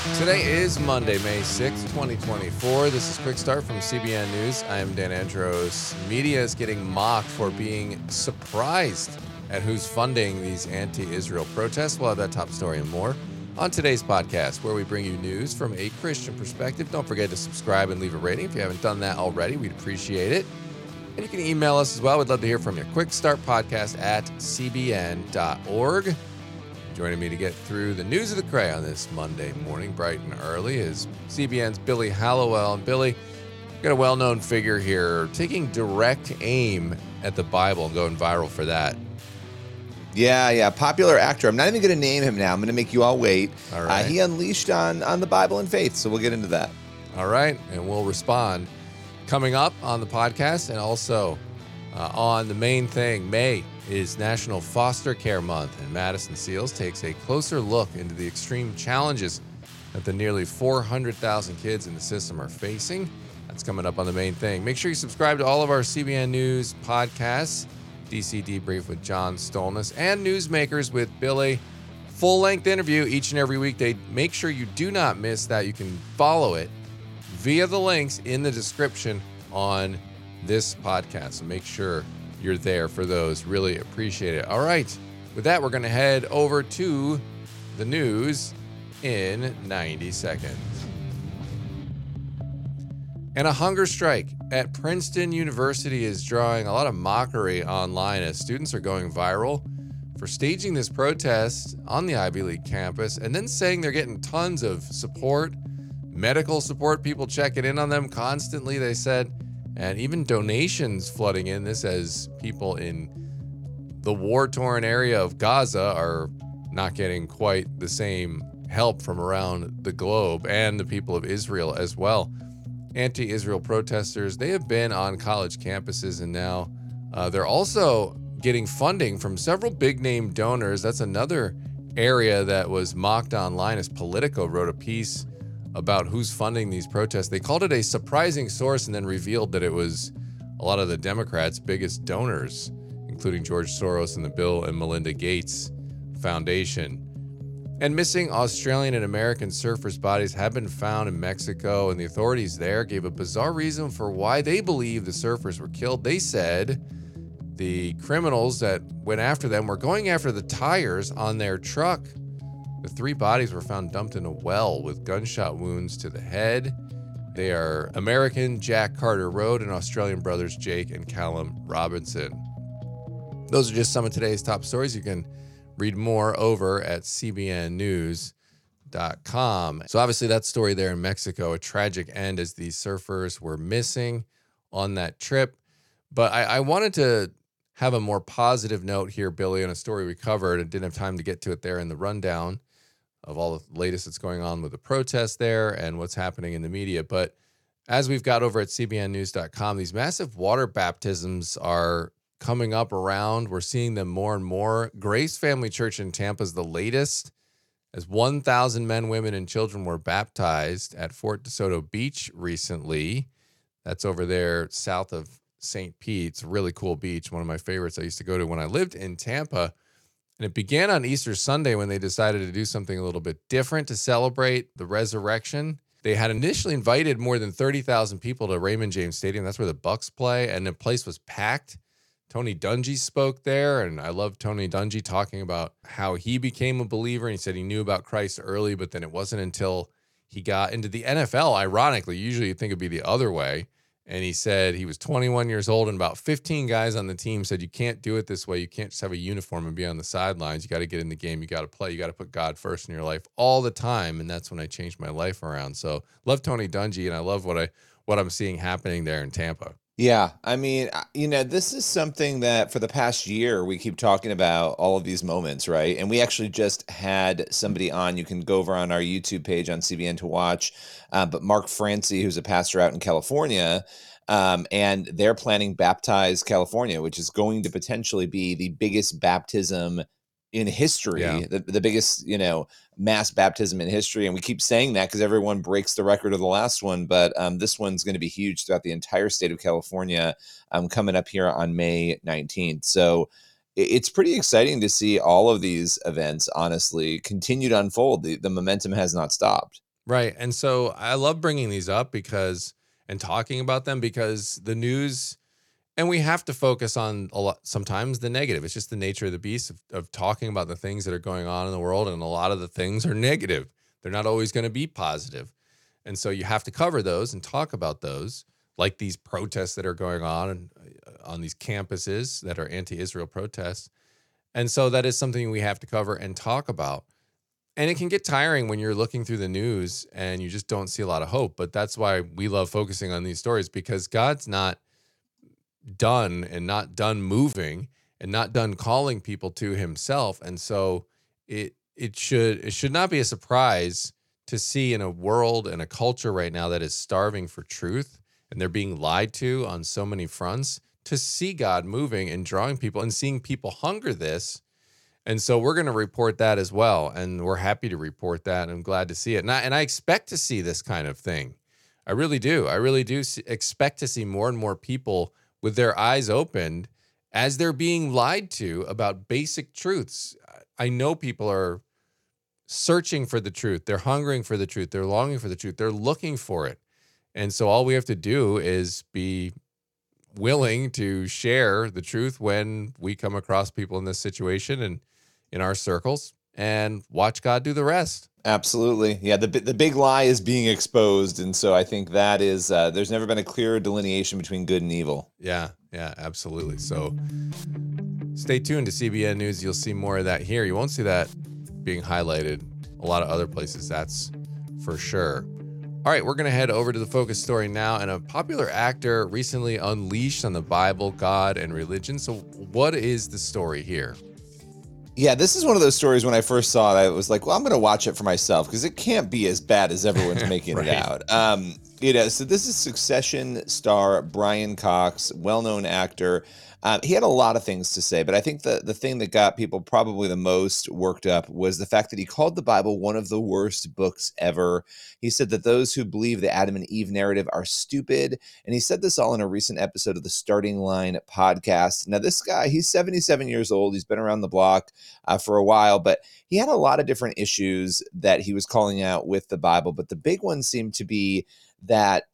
Today is Monday, May 6th, 2024. This is Quick Start from CBN News. I am Dan Andros. Media is getting mocked for being surprised at who's funding these anti-Israel protests. We'll have that top story and more on today's podcast, where we bring you news from a Christian perspective. Don't forget to subscribe and leave a rating if you haven't done that already. We'd appreciate it. And you can email us as well. We'd love to hear from you. Quick Start Podcast at cbn.org. Joining me to get through the news of the Cray on this Monday morning, bright and early, is CBN's Billy Hallowell. And Billy, got a well-known figure here taking direct aim at the Bible and going viral for that. Yeah, popular actor. I'm not even going to name him now. I'm going to make you all wait. All right. He unleashed on the Bible and faith, so we'll get into that. All right, and we'll respond coming up on the podcast, and also on the main thing. May is National Foster Care Month, and Madison Seals takes a closer look into the extreme challenges that the nearly 400,000 kids in the system are facing. That's coming up on the main thing. Make sure you subscribe to all of our CBN News podcasts, DC Debrief with John Stolnis, and Newsmakers with Billy. Full-length interview each and every weekday. Make sure you do not miss that. You can follow it via the links in the description on this podcast. So make sure you're there for those. Really appreciate it. All right. With that, we're going to head over to the news in 90 seconds. And a hunger strike at Princeton University is drawing a lot of mockery online as students are going viral for staging this protest on the Ivy League campus and then saying they're getting tons of support, medical support, people checking in on them constantly, they said, and even donations flooding in. This as people in the war-torn area of Gaza are not getting quite the same help from around the globe, and the people of Israel as well. Anti-Israel protesters, they have been on college campuses, and now they're also getting funding from several big-name donors. That's another area that was mocked online, as Politico wrote a piece about who's funding these protests. They called it a surprising source and then revealed that it was a lot of the Democrats' biggest donors, including George Soros and the Bill and Melinda Gates Foundation. And missing Australian and American surfers' bodies have been found in Mexico, and the authorities there gave a bizarre reason for why they believe the surfers were killed. They said the criminals that went after them were going after the tires on their truck. The 3 bodies were found dumped in a well with gunshot wounds to the head. They are American Jack Carter Road and Australian brothers Jake and Callum Robinson. Those are just some of today's top stories. You can read more over at cbnnews.com. So obviously that story there in Mexico, a tragic end as these surfers were missing on that trip. But I wanted to have a more positive note here, Billy, on a story we covered and didn't have time to get to it there in the rundown of all the latest that's going on with the protests there and what's happening in the media. But as we've got over at cbnnews.com, these massive water baptisms are coming up around. We're seeing them more and more. Grace Family Church in Tampa is the latest, as 1,000 men, women, and children were baptized at Fort DeSoto Beach recently. That's over there south of St. Pete. It's a really cool beach, one of my favorites I used to go to when I lived in Tampa. And it began on Easter Sunday when they decided to do something a little bit different to celebrate the resurrection. They had initially invited more than 30,000 people to Raymond James Stadium. That's where the Bucks play, and the place was packed. Tony Dungy spoke there, and I love Tony Dungy talking about how he became a believer. And he said he knew about Christ early, but then it wasn't until he got into the NFL, ironically. Usually you'd think it'd be the other way. And he said he was 21 years old, and about 15 guys on the team said, you can't do it this way. You can't just have a uniform and be on the sidelines. You got to get in the game. You got to play. You got to put God first in your life all the time. And that's when I changed my life around. So love Tony Dungy, and I love what I'm seeing happening there in Tampa. Yeah, I mean, this is something that for the past year, we keep talking about all of these moments, right? And we actually just had somebody on. You can go over on our YouTube page on CBN to watch. But Mark Francie, who's a pastor out in California, and they're planning Baptize California, which is going to potentially be the biggest baptism in history, the biggest, mass baptism in history. And we keep saying that because everyone breaks the record of the last one. But this one's going to be huge throughout the entire state of California, coming up here on May 19th. So it's pretty exciting to see all of these events, honestly, continue to unfold. The momentum has not stopped. Right. And so I love bringing these up and talking about them because the news, and we have to focus on a lot, sometimes the negative. It's just the nature of the beast of talking about the things that are going on in the world. And a lot of the things are negative. They're not always going to be positive. And so you have to cover those and talk about those, like these protests that are going on these campuses that are anti-Israel protests. And so that is something we have to cover and talk about. And it can get tiring when you're looking through the news and you just don't see a lot of hope. But that's why we love focusing on these stories, because God's not done and not done moving and not done calling people to himself. And so it should not be a surprise to see in a world and a culture right now that is starving for truth and they're being lied to on so many fronts, to see God moving and drawing people and seeing people hunger this. And so we're going to report that as well. And we're happy to report that. And I'm glad to see it. And I expect to see this kind of thing. I really do. I really do expect to see more and more people with their eyes opened as they're being lied to about basic truths. I know people are searching for the truth. They're hungering for the truth. They're longing for the truth. They're looking for it. And so all we have to do is be willing to share the truth when we come across people in this situation and in our circles, and watch God do the rest. Absolutely. Yeah, the big lie is being exposed. And so I think that is, there's never been a clearer delineation between good and evil. Yeah, absolutely. So stay tuned to CBN News. You'll see more of that here. You won't see that being highlighted a lot of other places, that's for sure. All right, we're going to head over to the focus story now. And a popular actor recently unleashed on the Bible, God, and religion. So what is the story here? Yeah, this is one of those stories when I first saw it, I was like, well, I'm going to watch it for myself because it can't be as bad as everyone's making Right. it out. So this is Succession star Brian Cox, well-known actor. He had a lot of things to say, but I think the thing that got people probably the most worked up was the fact that he called the Bible one of the worst books ever. He said that those who believe the Adam and Eve narrative are stupid. And he said this all in a recent episode of the Starting Line podcast. Now, this guy, he's 77 years old. He's been around the block for a while, but he had a lot of different issues that he was calling out with the Bible. But the big one seemed to be that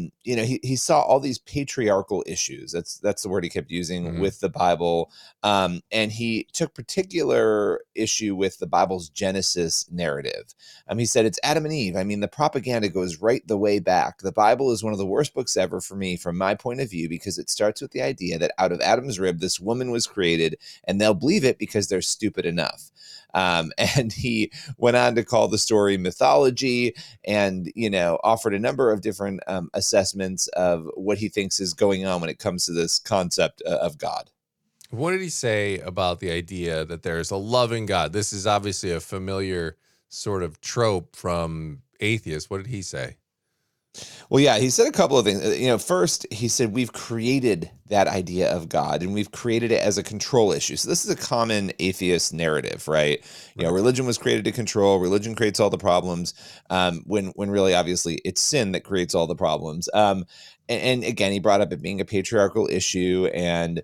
he saw all these patriarchal issues. That's the word he kept using with the Bible, and he took particular issue with the Bible's Genesis narrative. He said it's Adam and Eve. I mean, the propaganda goes right the way back. The Bible is one of the worst books ever for me, from my point of view, because it starts with the idea that out of Adam's rib, this woman was created, and they'll believe it because they're stupid enough. And he went on to call the story mythology and, offered a number of different assessments of what he thinks is going on when it comes to this concept of God. What did he say about the idea that there's a loving God? This is obviously a familiar sort of trope from atheists. What did he say? Well, yeah, he said a couple of things. First, he said we've created that idea of God and we've created it as a control issue. So this is a common atheist narrative, right? Religion was created to control. Religion creates all the problems, when really, obviously, it's sin that creates all the problems. And again, he brought up it being a patriarchal issue, and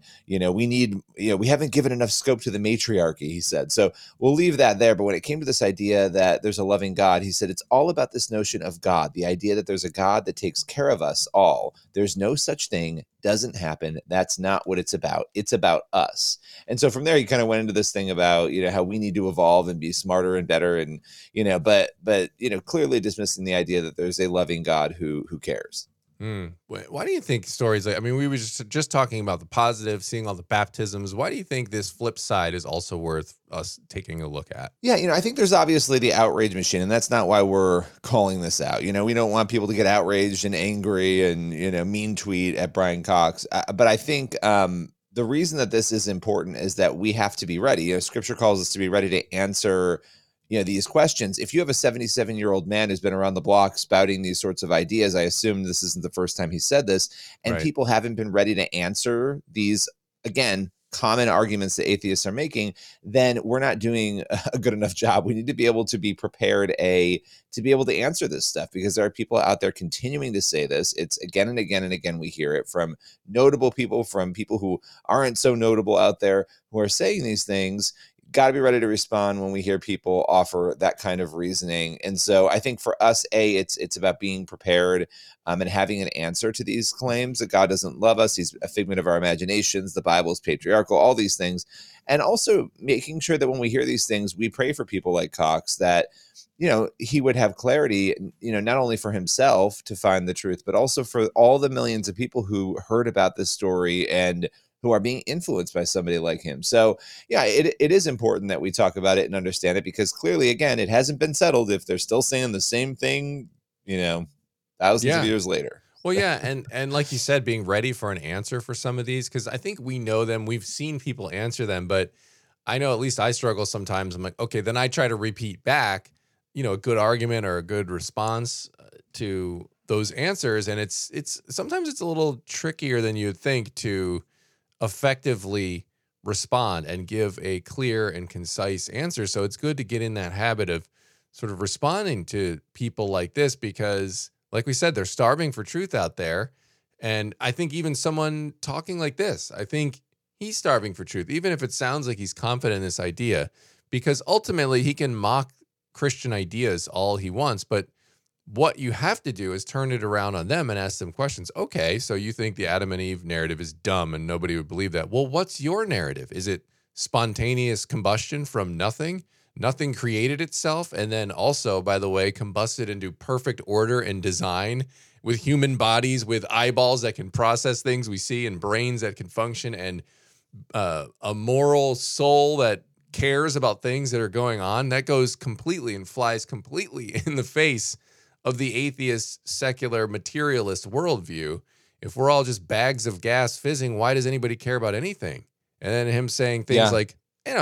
we haven't given enough scope to the matriarchy, he said. So we'll leave that there. But when it came to this idea that there's a loving God, he said it's all about this notion of God, the idea that there's a God that takes care of us all. There's no such thing, doesn't happen. That's not what it's about. It's about us. And so from there, he kind of went into this thing about how we need to evolve and be smarter and better, and but clearly dismissing the idea that there's a loving God who cares. Why do you think stories like, we were just talking about the positive, seeing all the baptisms. Why do you think this flip side is also worth us taking a look at? Yeah, I think there's obviously the outrage machine, and that's not why we're calling this out. We don't want people to get outraged and angry and, mean tweet at Brian Cox. But I think the reason that this is important is that we have to be ready. Scripture calls us to be ready to answer these questions. If you have a 77-year-old man who's been around the block spouting these sorts of ideas, I assume this isn't the first time he said this, and Right. people haven't been ready to answer these, again, common arguments that atheists are making, then we're not doing a good enough job. We need to be able to be prepared to be able to answer this stuff, because there are people out there continuing to say this. It's again and again and again, we hear it from notable people, from people who aren't so notable out there, who are saying these things. got to be ready to respond when we hear people offer that kind of reasoning. And so I think for us, it's about being prepared and having an answer to these claims that God doesn't love us. He's a figment of our imaginations. The Bible is patriarchal, all these things. And also making sure that when we hear these things, we pray for people like Cox that, he would have clarity, not only for himself to find the truth, but also for all the millions of people who heard about this story and who are being influenced by somebody like him. So, yeah, it is important that we talk about it and understand it, because clearly, again, it hasn't been settled if they're still saying the same thing, thousands of years later. Well, yeah. And like you said, being ready for an answer for some of these, because I think we know them. We've seen people answer them, but I know at least I struggle sometimes. I'm like, okay, then I try to repeat back, a good argument or a good response to those answers. And it's sometimes it's a little trickier than you'd think to effectively respond and give a clear and concise answer. So it's good to get in that habit of sort of responding to people like this, because like we said, they're starving for truth out there. And I think even someone talking like this, I think he's starving for truth, even if it sounds like he's confident in this idea, because ultimately he can mock Christian ideas all he wants. But what you have to do is turn it around on them and ask them questions. Okay, so you think the Adam and Eve narrative is dumb and nobody would believe that. Well, what's your narrative? Is it spontaneous combustion from nothing? Nothing created itself, and then also, by the way, combusted into perfect order and design with human bodies, with eyeballs that can process things we see and brains that can function, and a moral soul that cares about things that are going on. That goes completely and flies completely in the face of the atheist, secular, materialist worldview. If we're all just bags of gas fizzing, why does anybody care about anything? And then him saying things like,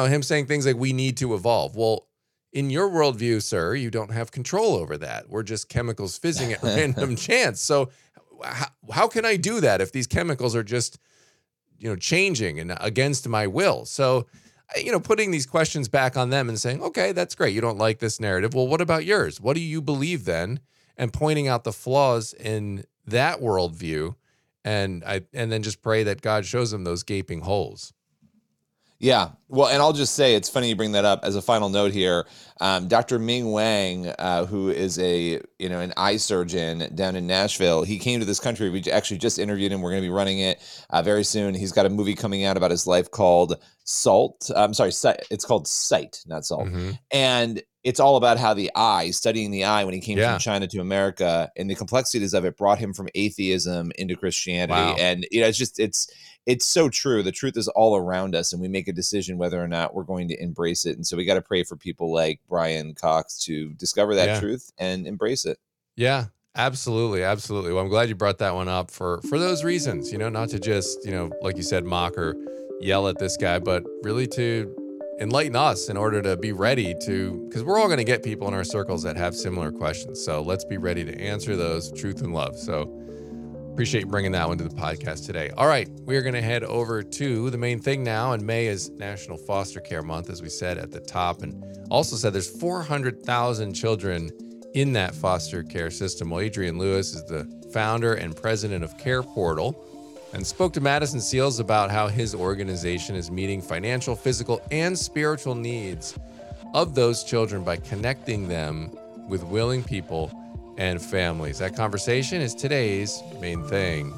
we need to evolve. Well, in your worldview, sir, you don't have control over that. We're just chemicals fizzing at random chance. So how can I do that if these chemicals are just, changing and against my will? So, putting these questions back on them and saying, okay, that's great. You don't like this narrative. Well, what about yours? What do you believe then? And pointing out the flaws in that worldview, and then just pray that God shows them those gaping holes. Yeah. Well, and I'll just say, it's funny you bring that up as a final note here. Dr. Ming Wang, who is an eye surgeon down in Nashville, he came to this country. We actually just interviewed him. We're going to be running it very soon. He's got a movie coming out about his life called Salt. It's called Sight, not Salt. Mm-hmm. And it's all about how studying the eye when he came from China to America, and the complexities of it brought him from atheism into Christianity. Wow. And it's so true. The truth is all around us, and we make a decision whether or not we're going to embrace it. And so we got to pray for people like Brian Cox to discover that truth and embrace it. Yeah, absolutely. Absolutely. Well, I'm glad you brought that one up for those reasons, not to just, like you said, mock or yell at this guy, but really to enlighten us in order to be ready to, because we're all going to get people in our circles that have similar questions. So let's be ready to answer those, truth and love. So appreciate you bringing that one to the podcast today. All right, we're going to head over to the main thing now. And May is National Foster Care Month, as we said at the top, and also said there's 400,000 children in that foster care system. Well, Adrian Lewis is the founder and president of Care Portal, and spoke to Madison Seals about how his organization is meeting financial, physical, and spiritual needs of those children by connecting them with willing people and families. That conversation is today's main thing.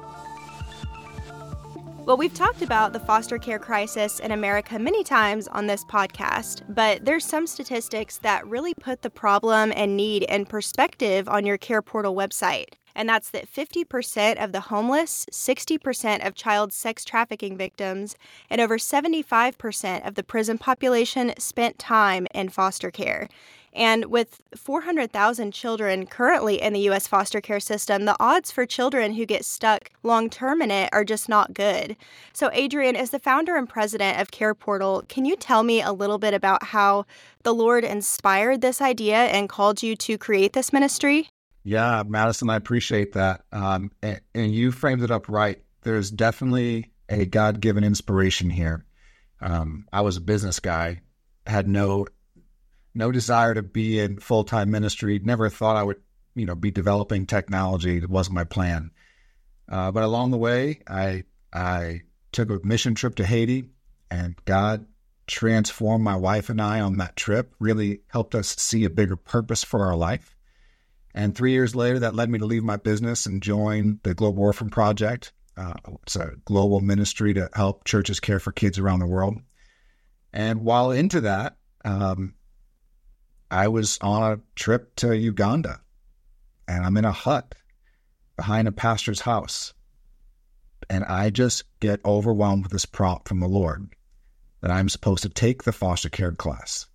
Well, we've talked about the foster care crisis in America many times on this podcast, but there's some statistics that really put the problem and need in perspective on your Care Portal website. And that's that 50% of the homeless, 60% of child sex trafficking victims, and over 75% of the prison population spent time in foster care. And with 400,000 children currently in the U.S. foster care system, the odds for children who get stuck long-term in it are just not good. So, Adrian, as the founder and president of Care Portal, can you tell me a little bit about how the Lord inspired this idea and called you to create this ministry? Yeah, Madison, I appreciate that. And you framed it up right. There's definitely a God-given inspiration here. I was a business guy, had no desire to be in full-time ministry. Never thought I would, be developing technology. It wasn't my plan. But along the way, I took a mission trip to Haiti, and God transformed my wife and I on that trip, really helped us see a bigger purpose for our life. And 3 years later, that led me to leave my business and join the Global Orphan Project. It's a global ministry to help churches care for kids around the world. And while into that, I was on a trip to Uganda, and I'm in a hut behind a pastor's house. And I just get overwhelmed with this prompt from the Lord that I'm supposed to take the foster care class.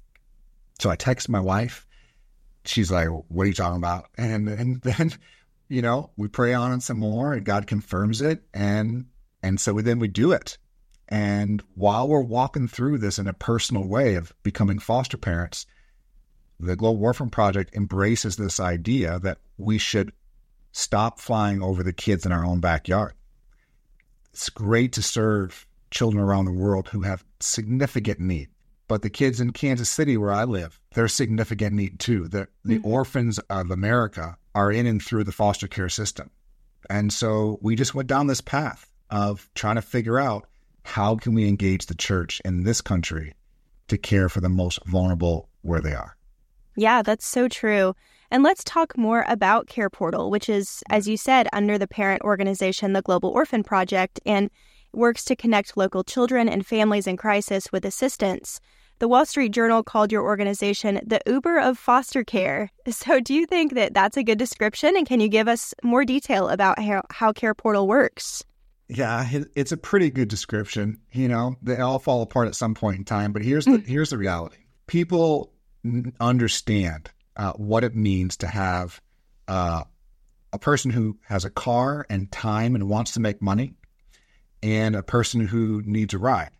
So I text my wife. She's like, what are you talking about? And then, we pray on it some more, and God confirms it. And so then we do it. And while we're walking through this in a personal way of becoming foster parents, the Global Orphan Project embraces this idea that we should stop flying over the kids in our own backyard. It's great to serve children around the world who have significant need. But the kids in Kansas City, where I live, they're significant need too. The orphans of America are in and through the foster care system. And so we just went down this path of trying to figure out how can we engage the church in this country to care for the most vulnerable where they are. Yeah, that's so true. And let's talk more about Care Portal, which is, as you said, under the parent organization, the Global Orphan Project, and works to connect local children and families in crisis with assistance. The Wall Street Journal called your organization the Uber of foster care. So do you think that that's a good description? And can you give us more detail about how Care Portal works? Yeah, it's a pretty good description. They all fall apart at some point in time. But here's the reality. People understand what it means to have a person who has a car and time and wants to make money, and a person who needs a ride.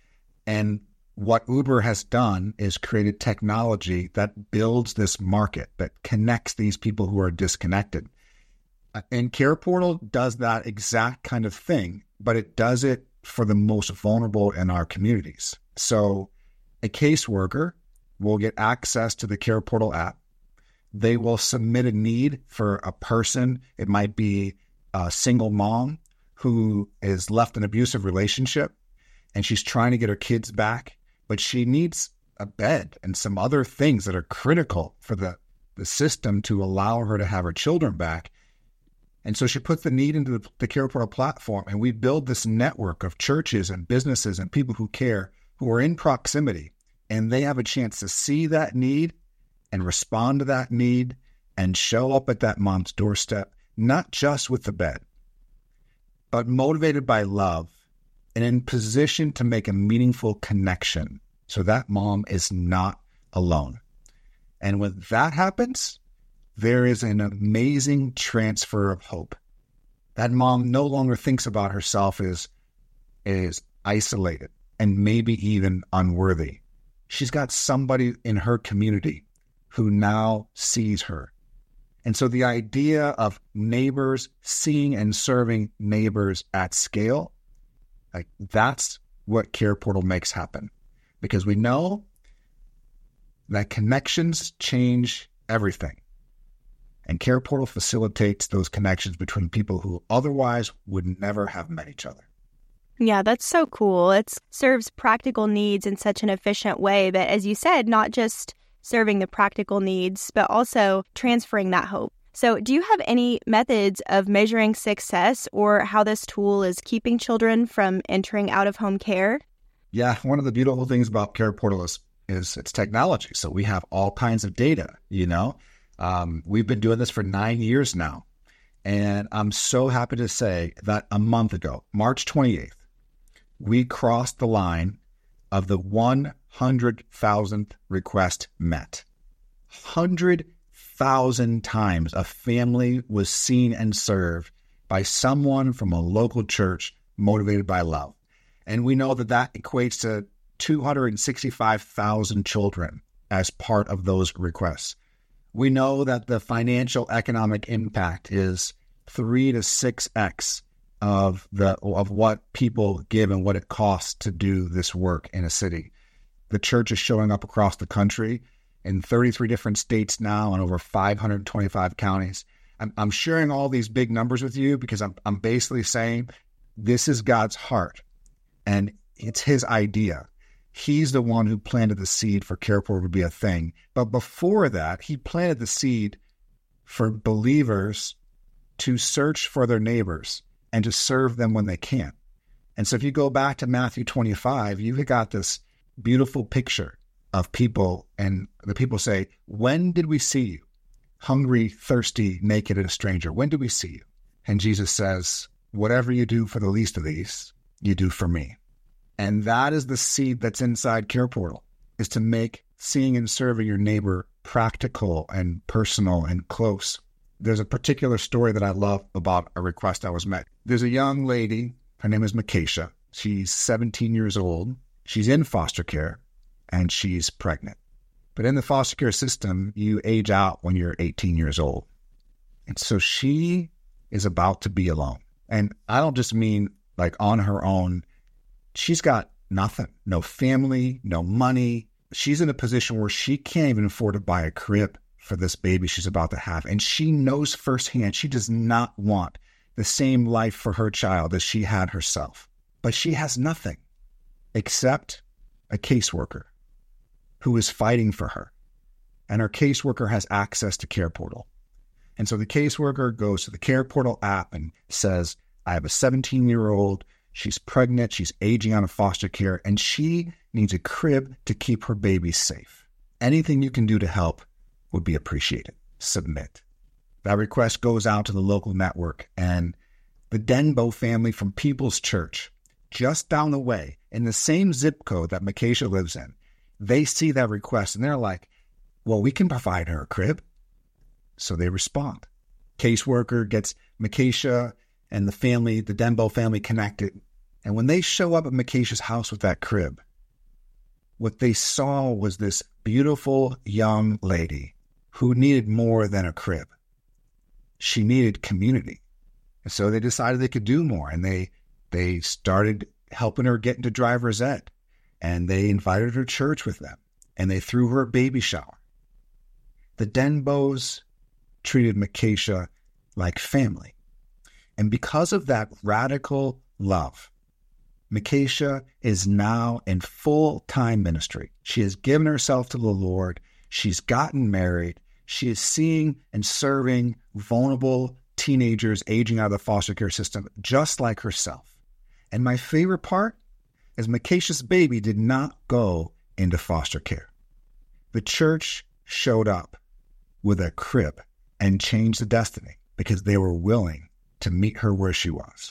And what Uber has done is created technology that builds this market, that connects these people who are disconnected. And Care Portal does that exact kind of thing, but it does it for the most vulnerable in our communities. So a caseworker will get access to the Care Portal app. They will submit a need for a person. It might be a single mom who is left an abusive relationship, and she's trying to get her kids back, but she needs a bed and some other things that are critical for the system to allow her to have her children back. And so she puts the need into the Care Portal platform, and we build this network of churches and businesses and people who care, who are in proximity, and they have a chance to see that need and respond to that need and show up at that mom's doorstep, not just with the bed, but motivated by love and in position to make a meaningful connection so that mom is not alone. And when that happens, there is an amazing transfer of hope. That mom no longer thinks about herself as isolated and maybe even unworthy. She's got somebody in her community who now sees her. And so the idea of neighbors seeing and serving neighbors at scale, that's what Care Portal makes happen. Because we know that connections change everything. And Care Portal facilitates those connections between people who otherwise would never have met each other. Yeah, that's so cool. It serves practical needs in such an efficient way. But as you said, not just serving the practical needs, but also transferring that hope. So do you have any methods of measuring success or how this tool is keeping children from entering out-of-home care? Yeah, one of the beautiful things about Care Portal is its technology. So we have all kinds of data, We've been doing this for 9 years now. And I'm so happy to say that a month ago, March 28th, we crossed the line of the 100,000th request met. 100,000 times a family was seen and served by someone from a local church motivated by love. And we know that equates to 265,000 children as part of those requests. We know that the financial economic impact is 3 to 6x of what people give and what it costs to do this work in a city. The church is showing up across the country in 33 different states now and over 525 counties. I'm sharing all these big numbers with you because I'm basically saying this is God's heart and it's his idea. He's the one who planted the seed for Care Portal to be a thing. But before that, he planted the seed for believers to search for their neighbors and to serve them when they can. And so if you go back to Matthew 25, you've got this beautiful picture of people, and the people say, when did we see you? Hungry, thirsty, naked, and a stranger. When did we see you? And Jesus says, whatever you do for the least of these, you do for me. And that is the seed that's inside Care Portal, is to make seeing and serving your neighbor practical and personal and close. There's a particular story that I love about a request I was met. There's a young lady, her name is Makesha. She's 17 years old. She's in foster care, and she's pregnant. But in the foster care system, you age out when you're 18 years old. And so she is about to be alone. And I don't just mean like on her own. She's got nothing, no family, no money. She's in a position where she can't even afford to buy a crib for this baby she's about to have. And she knows firsthand she does not want the same life for her child as she had herself. But she has nothing except a caseworker who is fighting for her. And her caseworker has access to Care Portal. And so the caseworker goes to the Care Portal app and says, I have a 17-year-old. She's pregnant. She's aging out of foster care, and she needs a crib to keep her baby safe. Anything you can do to help would be appreciated. Submit. That request goes out to the local network, and the Denbo family from People's Church, just down the way, in the same zip code that Makesha lives in, they see that request, and they're like, well, we can provide her a crib. So they respond. Caseworker gets Makesha and the family, the Denbo family, connected. And when they show up at Makesha's house with that crib, what they saw was this beautiful young lady who needed more than a crib. She needed community. And so they decided they could do more. And they started helping her get into driver's ed. And they invited her to church with them. And they threw her a baby shower. The Denbos treated Makesha like family. And because of that radical love, Makesha is now in full-time ministry. She has given herself to the Lord. She's gotten married. She is seeing and serving vulnerable teenagers aging out of the foster care system just like herself. And my favorite part is Makesha's baby did not go into foster care. The church showed up with a crib and changed the destiny because they were willing to meet her where she was.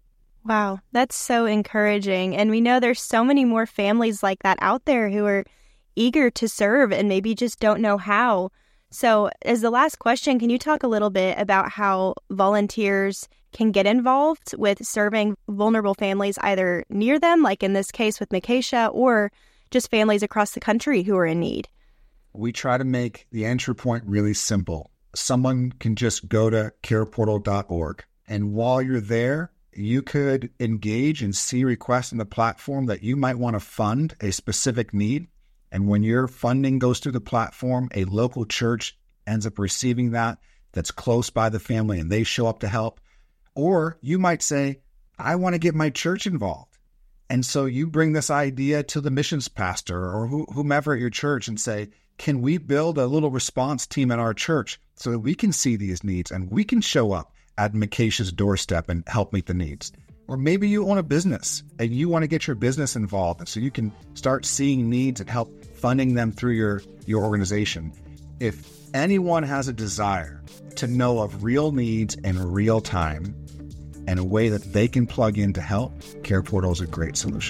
Wow, that's so encouraging. And we know there's so many more families like that out there who are eager to serve and maybe just don't know how. So as the last question, can you talk a little bit about how volunteers can get involved with serving vulnerable families either near them, like in this case with Makesha, or just families across the country who are in need? We try to make the entry point really simple. Someone can just go to careportal.org. And while you're there, you could engage and see requests in the platform that you might want to fund a specific need. And when your funding goes through the platform, a local church ends up receiving that's close by the family, and they show up to help. Or you might say, I want to get my church involved. And so you bring this idea to the missions pastor or whomever at your church and say, can we build a little response team at our church so that we can see these needs and we can show up at Makesha's doorstep and help meet the needs? Or maybe you own a business and you want to get your business involved, and so you can start seeing needs and help funding them through your organization. If anyone has a desire to know of real needs in real time and a way that they can plug in to help, Care Portal is a great solution.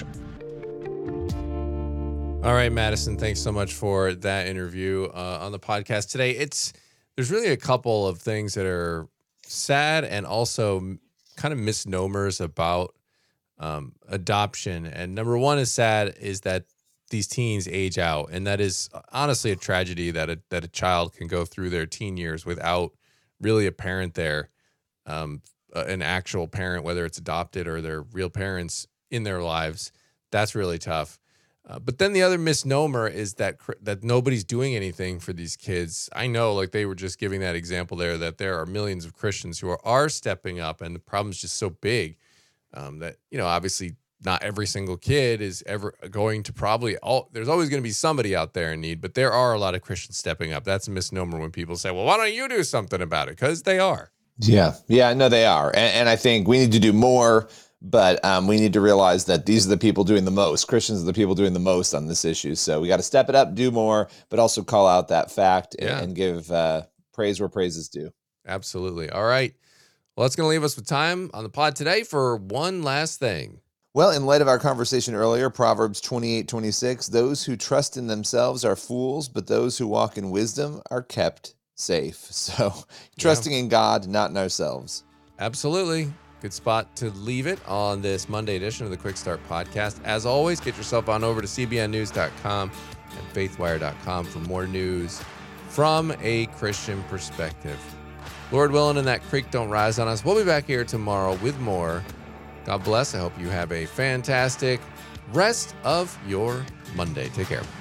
All right, Madison, thanks so much for that interview on the podcast today. There's really a couple of things that are sad and also kind of misnomers about adoption. And number one is sad is that these teens age out. And that is honestly a tragedy that a child can go through their teen years without really a parent there, an actual parent, whether it's adopted or their real parents in their lives. That's really tough. But then the other misnomer is that nobody's doing anything for these kids. I know, like they were just giving that example there, that there are millions of Christians who are stepping up, and the problem's just so big that, obviously not every single kid is ever going to there's always going to be somebody out there in need, but there are a lot of Christians stepping up. That's a misnomer when people say, well, why don't you do something about it? Because they are. Yeah. Yeah, no, they are. And I think we need to do more, but we need to realize that these are the people doing the most. Christians are the people doing the most on this issue. So we got to step it up, do more, but also call out that fact and give praise where praise is due. Absolutely. All right. Well, that's going to leave us with time on the pod today for one last thing. Well, in light of our conversation earlier, Proverbs 28:26, those who trust in themselves are fools, but those who walk in wisdom are kept safe. So trusting in God, not in ourselves. Absolutely. Good spot to leave it on this Monday edition of the Quick Start Podcast. As always, get yourself on over to cbnnews.com and faithwire.com for more news from a Christian perspective. Lord willing, and that creek don't rise on us. We'll be back here tomorrow with more. God bless. I hope you have a fantastic rest of your Monday. Take care.